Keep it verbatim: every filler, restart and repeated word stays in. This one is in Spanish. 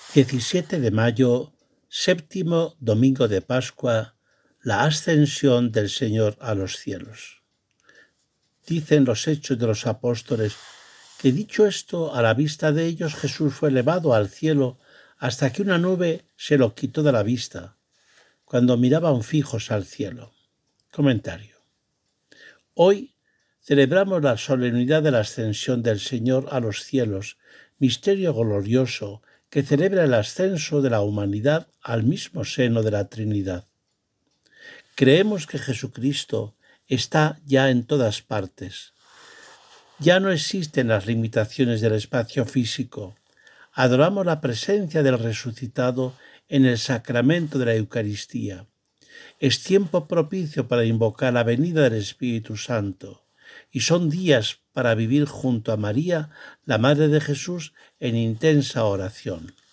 diecisiete de mayo, séptimo domingo de Pascua, la ascensión del Señor a los cielos. Dicen los Hechos de los Apóstoles que, dicho esto, a la vista de ellos Jesús fue elevado al cielo hasta que una nube se lo quitó de la vista, cuando miraban fijos al cielo. Comentario. Hoy celebramos la solemnidad de la ascensión del Señor a los cielos, misterio glorioso que celebra el ascenso de la humanidad al mismo seno de la Trinidad. Creemos que Jesucristo está ya en todas partes. Ya no existen las limitaciones del espacio físico. Adoramos la presencia del resucitado en el sacramento de la Eucaristía. Es tiempo propicio para invocar la venida del Espíritu Santo, y son días para vivir junto a María, la Madre de Jesús, en intensa oración.